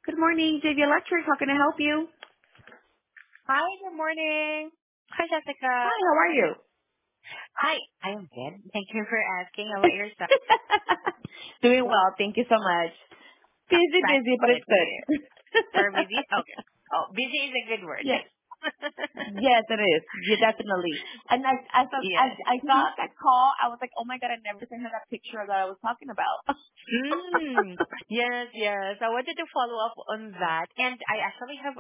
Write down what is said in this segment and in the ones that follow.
Good morning, JV Electric. How can I help you? Hi, good morning. Hi, Jessica. Hi, how are you? Hi, I am good. Thank you for asking. How about yourself? Doing well. Thank you so much. Busy, That's busy, but good it's to hear. For good. busy? Okay. Oh, busy is a good word. Yes. Yes, it is. Yeah, definitely. And Yes. I got that call. I was like, oh my god, I never sent her that picture that I was talking about. Mm, yes, yes. I wanted to follow up on that. And I actually have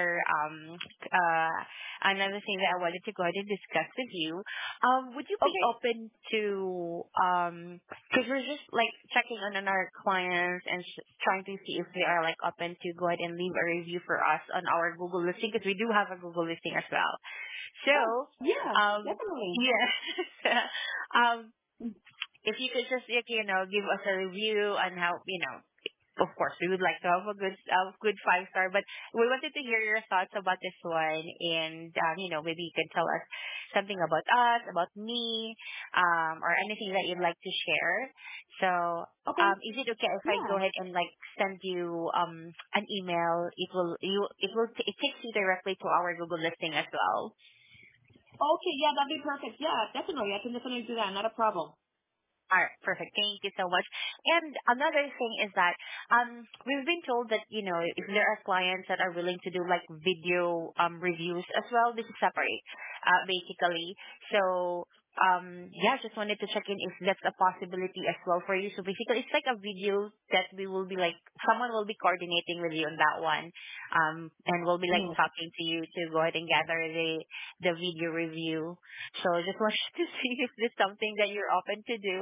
another thing that I wanted to go ahead and discuss with you. Would you be Okay. open to because we're just like checking on our clients and trying to see if they are like open to go ahead and leave a review for us on our Google listing, because we do have a Google listing as well. Oh, So, yeah, definitely. yeah. um if you could just like, give us a review on how, of course we would like to have a good 5 star, but we wanted to hear your thoughts about this one, and maybe you can tell us something about us, about me, or anything that you'd like to share. So Okay. is it okay if I Yeah. go ahead and like send you an email? It takes you directly to our Google listing as well. Okay, yeah, that'd be perfect. Yeah, definitely. I can definitely do that. Not a problem. All right, perfect. Thank you so much. And another thing is that we've been told that if there are clients that are willing to do like video reviews as well, this is separate, basically. So yeah, just wanted to check in if that's a possibility as well for you. So basically, it's like a video that we will be like someone will be coordinating with you on that one, and we'll be like Mm. talking to you to go ahead and gather the video review. So I just wanted to see if this is something that you're open to do.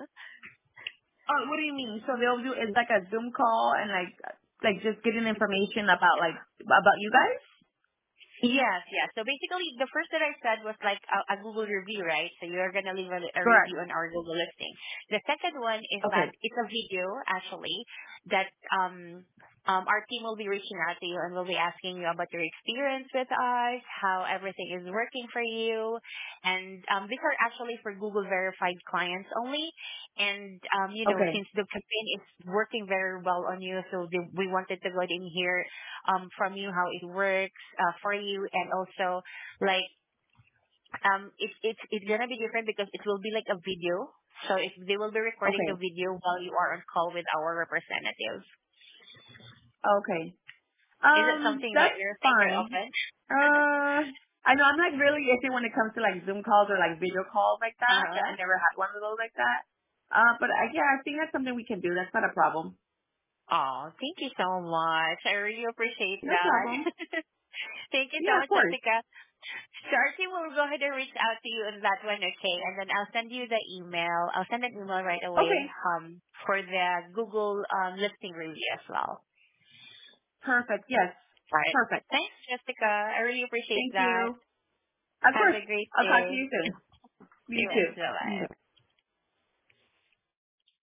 Oh, what do you mean? So they'll do it's like a Zoom call and like just getting information about you guys? Yes, yes. So basically, the first that I said was like a Google review, right? So you're gonna leave a Correct. review on our Google listing. The second one is that Okay. it's a video actually that our team will be reaching out to you and will be asking you about your experience with us, how everything is working for you, and these are actually for Google verified clients only. And Okay. since the campaign is working very well on you, so we wanted to go ahead and hear from you how it works for you, and also like it's gonna be different because it will be like a video. So if they will be recording Okay. the video while you are on call with our representatives. Okay. Is it something that That's you think you're fine. open? I know I'm like really iffy when it comes to like Zoom calls or like video calls like that. Uh-huh. I never had one of those like that. But yeah, I think that's something we can do. That's not a problem. Oh, thank you so much. I really appreciate No that. problem. Thank you so Yeah, of much, course. Jessica. So our team will go ahead and reach out to you on that one, okay? And then I'll send you the email. I'll send an email right away Okay. for the Google listing review as well. Perfect. Yes. All right. Perfect. Thanks, Jessica. I really appreciate Thank that. you. Of Have course. a great I'll talk to day. you soon. You Yes, too. bye-bye. Bye.